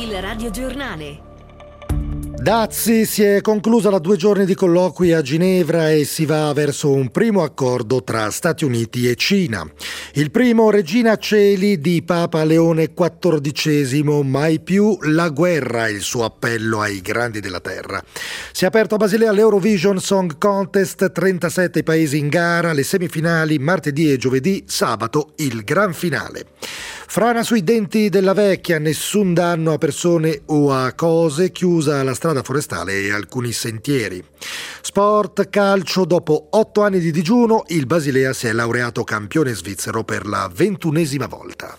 Il radiogiornale. Dazi, si è conclusa la 2 giorni di colloqui a Ginevra e si va verso un primo accordo tra Stati Uniti e Cina. Il primo Regina Coeli di Papa Leone XIV, mai più la guerra, il suo appello ai grandi della terra. Si è aperto a Basilea l'Eurovision Song Contest, 37 paesi in gara, le semifinali martedì e giovedì, sabato il gran finale. Frana sui denti della vecchia, nessun danno a persone o a cose, chiusa la strada forestale e alcuni sentieri. Sport, calcio, dopo 8 anni di digiuno, il Basilea si è laureato campione svizzero per la 21ª volta.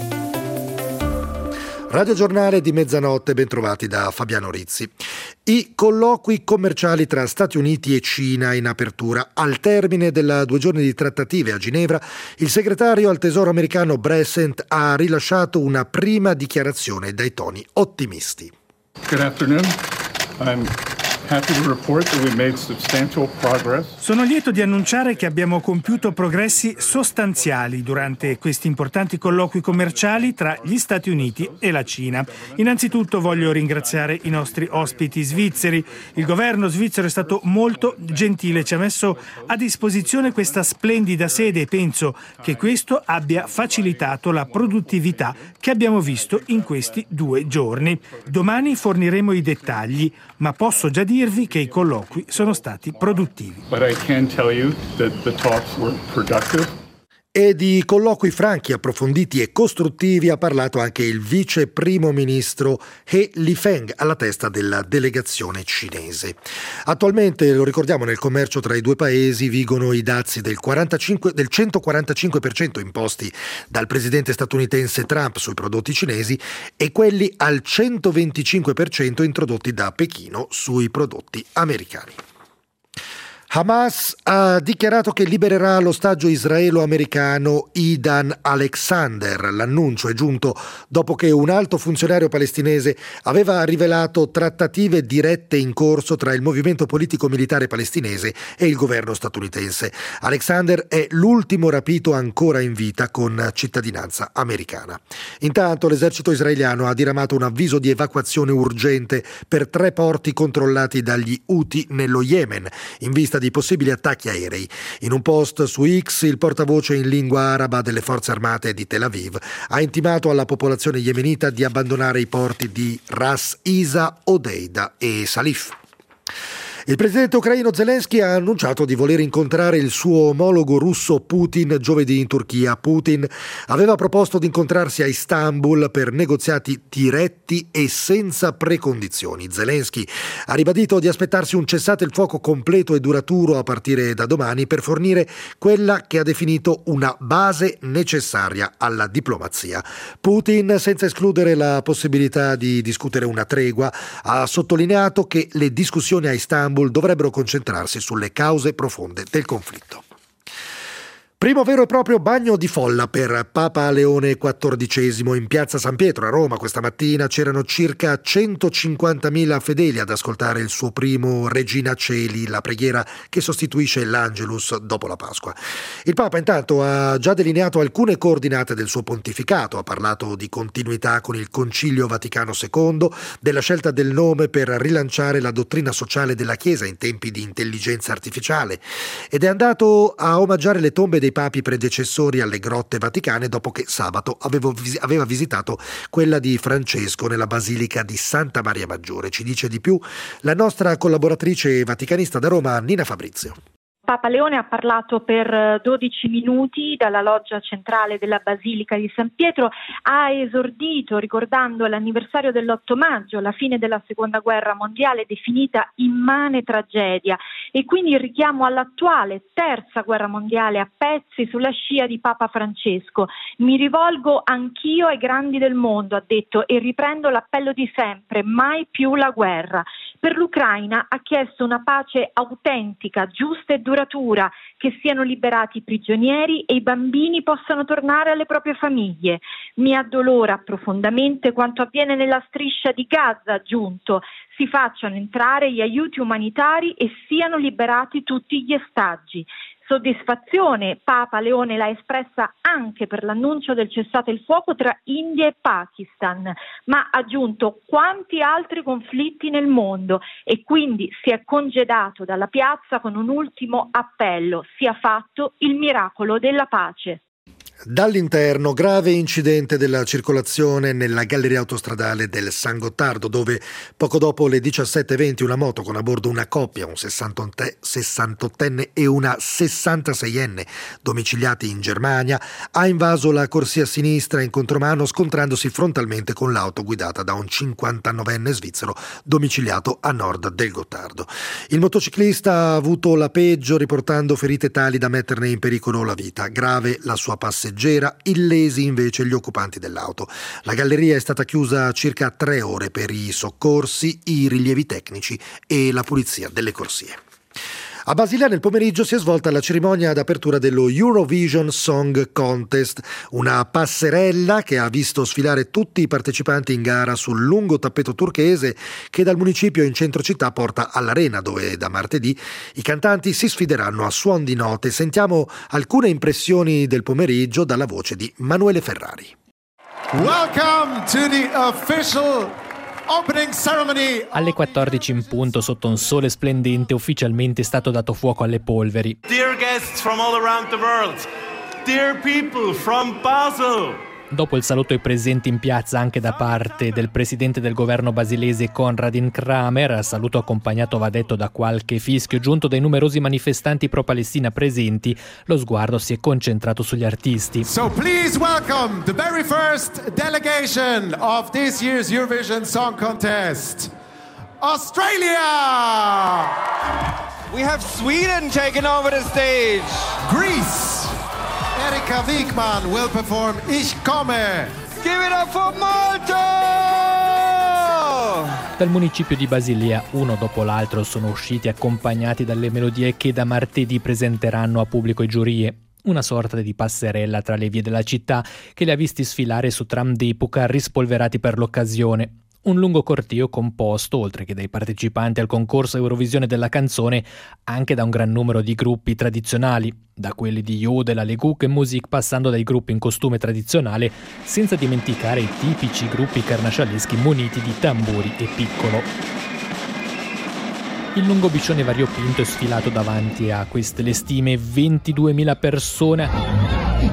Radiogiornale di mezzanotte, bentrovati da Fabiano Rizzi. I colloqui commerciali tra Stati Uniti e Cina in apertura. Al termine della 2 giorni di trattative a Ginevra, il segretario al Tesoro americano Bessent ha rilasciato una prima dichiarazione dai toni ottimisti. Good afternoon. I'm happy to report that we made substantial progress. Sono lieto di annunciare che abbiamo compiuto progressi sostanziali durante questi importanti colloqui commerciali tra gli Stati Uniti e la Cina. Innanzitutto voglio ringraziare i nostri ospiti svizzeri. Il governo svizzero è stato molto gentile, ci ha messo a disposizione questa splendida sede e penso che questo abbia facilitato la produttività che abbiamo visto in questi 2 giorni. Domani forniremo i dettagli, ma posso già dirvi che i colloqui sono stati produttivi. But I can tell you that the talks were productive. E di colloqui franchi, approfonditi e costruttivi ha parlato anche il vice primo ministro He Lifeng alla testa della delegazione cinese. Attualmente, lo ricordiamo, nel commercio tra i due paesi vigono i dazi del 145% imposti dal presidente statunitense Trump sui prodotti cinesi e quelli al 125% introdotti da Pechino sui prodotti americani. Hamas ha dichiarato che libererà l'ostaggio israelo-americano Idan Alexander. L'annuncio è giunto dopo che un alto funzionario palestinese aveva rivelato trattative dirette in corso tra il movimento politico-militare palestinese e il governo statunitense. Alexander è l'ultimo rapito ancora in vita con cittadinanza americana. Intanto l'esercito israeliano ha diramato un avviso di evacuazione urgente per 3 porti controllati dagli Houthi nello Yemen, in vista di possibili attacchi aerei. In un post su X, il portavoce in lingua araba delle forze armate di Tel Aviv ha intimato alla popolazione yemenita di abbandonare i porti di Ras Isa, Odeida e Salif. Il presidente ucraino Zelensky ha annunciato di voler incontrare il suo omologo russo Putin giovedì in Turchia. Putin aveva proposto di incontrarsi a Istanbul per negoziati diretti e senza precondizioni. Zelensky ha ribadito di aspettarsi un cessate il fuoco completo e duraturo a partire da domani per fornire quella che ha definito una base necessaria alla diplomazia. Putin, senza escludere la possibilità di discutere una tregua, ha sottolineato che le discussioni a Istanbul dovrebbero concentrarsi sulle cause profonde del conflitto. Primo vero e proprio bagno di folla per Papa Leone XIV in piazza San Pietro a Roma. Questa mattina c'erano circa 150.000 fedeli ad ascoltare il suo primo Regina Coeli, la preghiera che sostituisce l'Angelus dopo la Pasqua. Il Papa intanto ha già delineato alcune coordinate del suo pontificato, ha parlato di continuità con il Concilio Vaticano II, della scelta del nome per rilanciare la dottrina sociale della Chiesa in tempi di intelligenza artificiale ed è andato a omaggiare le tombe dei papi predecessori alle grotte vaticane dopo che sabato aveva visitato quella di Francesco nella Basilica di Santa Maria Maggiore. Ci dice di più la nostra collaboratrice vaticanista da Roma, Nina Fabrizio. Papa Leone ha parlato per 12 minuti dalla loggia centrale della Basilica di San Pietro, ha esordito ricordando l'anniversario dell'8 maggio, la fine della Seconda Guerra Mondiale definita immane tragedia e quindi il richiamo all'attuale Terza Guerra Mondiale a pezzi sulla scia di Papa Francesco. Mi rivolgo anch'io ai grandi del mondo, ha detto, e riprendo l'appello di sempre, mai più la guerra. Per l'Ucraina ha chiesto una pace autentica, giusta e duratura, che siano liberati i prigionieri e i bambini possano tornare alle proprie famiglie. Mi addolora profondamente quanto avviene nella striscia di Gaza, ha aggiunto. Si facciano entrare gli aiuti umanitari e siano liberati tutti gli ostaggi. Soddisfazione Papa Leone l'ha espressa anche per l'annuncio del cessate il fuoco tra India e Pakistan, ma ha aggiunto quanti altri conflitti nel mondo e quindi si è congedato dalla piazza con un ultimo appello: sia fatto il miracolo della pace. Dall'interno, grave incidente della circolazione nella galleria autostradale del San Gottardo, dove poco dopo le 17:20 una moto con a bordo una coppia, un 68enne e una 66enne, domiciliati in Germania, ha invaso la corsia sinistra in contromano, scontrandosi frontalmente con l'auto guidata da un 59enne svizzero domiciliato a nord del Gottardo. Il motociclista ha avuto la peggio, riportando ferite tali da metterne in pericolo la vita. Grave la sua passeggera, illesi invece gli occupanti dell'auto. La galleria è stata chiusa circa 3 ore per i soccorsi, i rilievi tecnici e la pulizia delle corsie. A Basilea nel pomeriggio si è svolta la cerimonia d'apertura dello Eurovision Song Contest, una passerella che ha visto sfilare tutti i partecipanti in gara sul lungo tappeto turchese che dal municipio in centro città porta all'arena, dove da martedì i cantanti si sfideranno a suon di note. Sentiamo alcune impressioni del pomeriggio dalla voce di Manuele Ferrari. Welcome to the official opening ceremony. Alle 14 in punto, sotto un sole splendente, ufficialmente è stato dato fuoco alle polveri. Dear guests from all around the world, dear people from Basel. Dopo il saluto ai presenti in piazza anche da parte del presidente del governo basilese Konradin Kramer, saluto accompagnato, va detto, da qualche fischio giunto dai numerosi manifestanti pro-Palestina presenti, lo sguardo si è concentrato sugli artisti. So please welcome the very first delegation of this year's Eurovision Song Contest, Australia! We have Sweden taking over the stage. Greece! Erika Wigman will perform Ich komme. Give it up for Malta! Dal municipio di Basilea, uno dopo l'altro, sono usciti accompagnati dalle melodie che da martedì presenteranno a pubblico e giurie. Una sorta di passerella tra le vie della città che li ha visti sfilare su tram d'epoca rispolverati per l'occasione. Un lungo corteo composto, oltre che dai partecipanti al concorso Eurovisione della canzone, anche da un gran numero di gruppi tradizionali, da quelli di Jodel alle Guckenmusik, passando dai gruppi in costume tradizionale, senza dimenticare i tipici gruppi carnascialeschi muniti di tamburi e piccolo. Il lungo bicione variopinto è sfilato davanti a queste le stime 22.000 persone.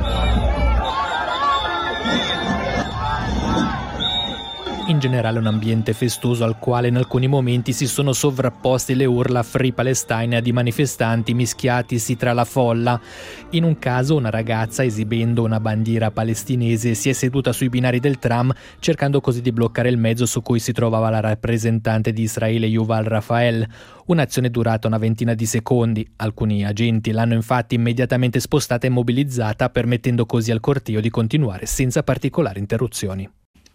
In generale un ambiente festoso al quale in alcuni momenti si sono sovrapposti le urla Free Palestine di manifestanti mischiatisi tra la folla. In un caso una ragazza, esibendo una bandiera palestinese, si è seduta sui binari del tram, cercando così di bloccare il mezzo su cui si trovava la rappresentante di Israele Yuval Rafael. Un'azione durata una ventina di secondi. Alcuni agenti l'hanno infatti immediatamente spostata e mobilizzata, permettendo così al corteo di continuare senza particolari interruzioni.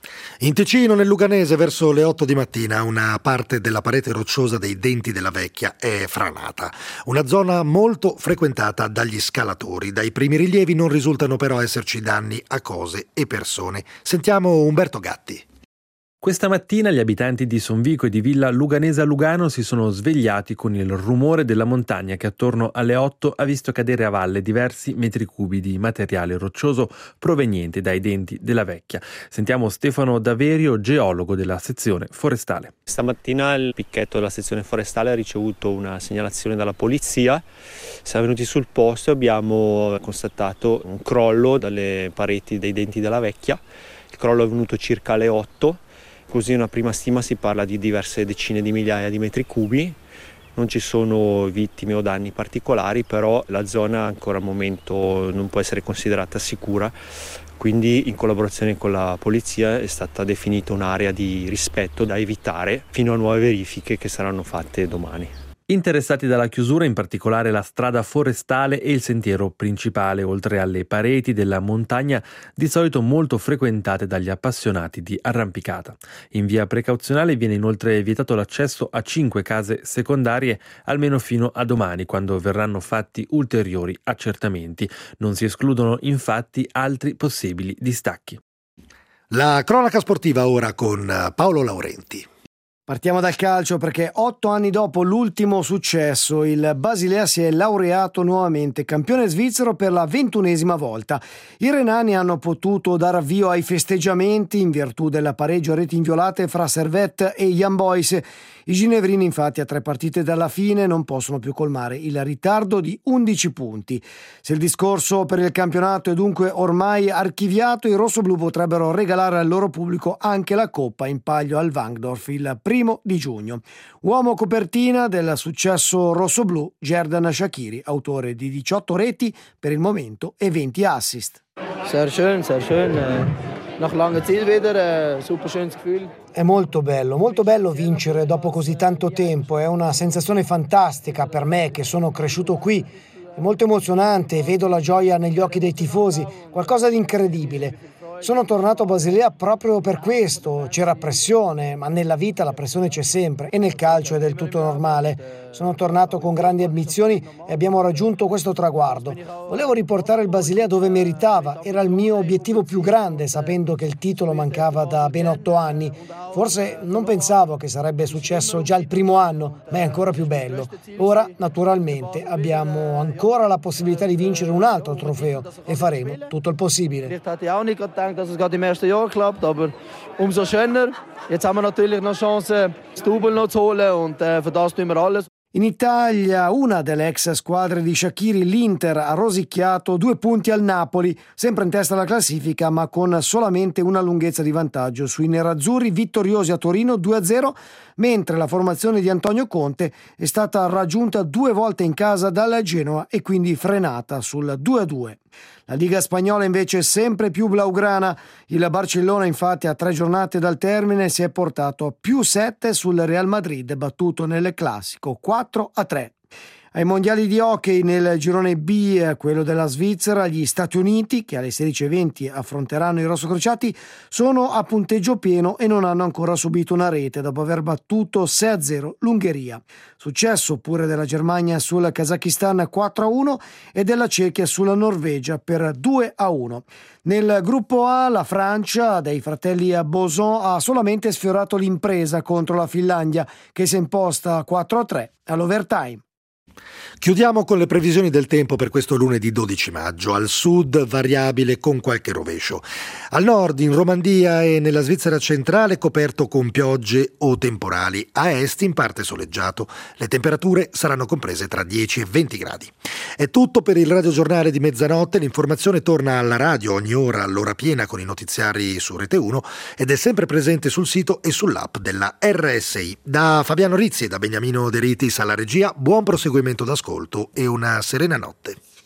In Ticino, nel Luganese, verso le 8 di mattina, una parte della parete rocciosa dei Denti della Vecchia è franata. Una zona molto frequentata dagli scalatori. Dai primi rilievi non risultano però esserci danni a cose e persone. Sentiamo Umberto Gatti. Questa mattina gli abitanti di Sonvico e di Villa Luganese a Lugano si sono svegliati con il rumore della montagna che attorno alle 8 ha visto cadere a valle diversi metri cubi di materiale roccioso proveniente dai Denti della Vecchia. Sentiamo Stefano Daverio, geologo della sezione forestale. Stamattina il picchetto della sezione forestale ha ricevuto una segnalazione dalla polizia. Siamo venuti sul posto e abbiamo constatato un crollo dalle pareti dei Denti della Vecchia. Il crollo è avvenuto circa alle 8. Così una prima stima si parla di diverse decine di migliaia di metri cubi. Non ci sono vittime o danni particolari, però la zona ancora al momento non può essere considerata sicura. Quindi in collaborazione con la polizia è stata definita un'area di rispetto da evitare fino a nuove verifiche che saranno fatte domani. Interessati dalla chiusura in particolare la strada forestale e il sentiero principale, oltre alle pareti della montagna di solito molto frequentate dagli appassionati di arrampicata. In via precauzionale viene inoltre vietato l'accesso a 5 case secondarie almeno fino a domani, quando verranno fatti ulteriori accertamenti. Non si escludono infatti altri possibili distacchi. La cronaca sportiva ora con Paolo Laurenti. Partiamo dal calcio perché 8 anni dopo l'ultimo successo il Basilea si è laureato nuovamente campione svizzero per la 21esima volta. I renani hanno potuto dare avvio ai festeggiamenti in virtù del pareggio a reti inviolate fra Servette e Young Boys. I ginevrini infatti a 3 partite dalla fine non possono più colmare il ritardo di 11 punti. Se il discorso per il campionato è dunque ormai archiviato, i rossoblù potrebbero regalare al loro pubblico anche la coppa in palio al Wankdorf il 1 di giugno. Uomo copertina del successo rossoblù, Xherdan Shaqiri, autore di 18 reti per il momento e 20 assist. Sehr schön. Nach langer Zeit wieder, super schönes Gefühl. È molto bello vincere dopo così tanto tempo, è una sensazione fantastica per me che sono cresciuto qui. È molto emozionante, vedo la gioia negli occhi dei tifosi, qualcosa di incredibile. Sono tornato a Basilea proprio per questo, c'era pressione, ma nella vita la pressione c'è sempre e nel calcio è del tutto normale. Sono tornato con grandi ambizioni e abbiamo raggiunto questo traguardo. Volevo riportare il Basilea dove meritava, era il mio obiettivo più grande, sapendo che il titolo mancava da ben 8 anni. Forse non pensavo che sarebbe successo già il primo anno, ma è ancora più bello. Ora, naturalmente, abbiamo ancora la possibilità di vincere un altro trofeo e faremo tutto il possibile. Dass es gerade im ersten Jahr klappt, aber umso schöner. Jetzt haben wir natürlich noch Chance, das Double noch zu holen und für das tun wir alles. In Italia, una delle ex squadre di Shaqiri, l'Inter, ha rosicchiato 2 punti al Napoli, sempre in testa alla classifica, ma con solamente una lunghezza di vantaggio sui nerazzurri vittoriosi a Torino 2-0, mentre la formazione di Antonio Conte è stata raggiunta 2 volte in casa dalla Genoa e quindi frenata sul 2-2. La Liga spagnola invece è sempre più blaugrana. Il Barcellona infatti a 3 giornate dal termine si è portato a +7 sul Real Madrid, battuto nel classico 4-3. Ai mondiali di hockey nel girone B, quello della Svizzera, gli Stati Uniti, che alle 16:20 affronteranno i rossocrociati, sono a punteggio pieno e non hanno ancora subito una rete dopo aver battuto 6-0 l'Ungheria. Successo pure della Germania sul Kazakistan 4-1 e della Cechia sulla Norvegia per 2-1. Nel gruppo A la Francia dei fratelli Boson ha solamente sfiorato l'impresa contro la Finlandia, che si è imposta 4-3 all'overtime. Chiudiamo con le previsioni del tempo per questo lunedì 12 maggio. Al sud variabile con qualche rovescio. Al nord, in Romandia e nella Svizzera centrale, coperto con piogge o temporali. A est in parte soleggiato. Le temperature saranno comprese tra 10 e 20 gradi. È tutto per il radiogiornale di mezzanotte. L'informazione torna alla radio ogni ora all'ora piena con i notiziari su Rete 1 ed è sempre presente sul sito e sull'app della RSI. Da Fabiano Rizzi e da Beniamino De Ritis alla regia, buon proseguimento d'ascolto e una serena notte.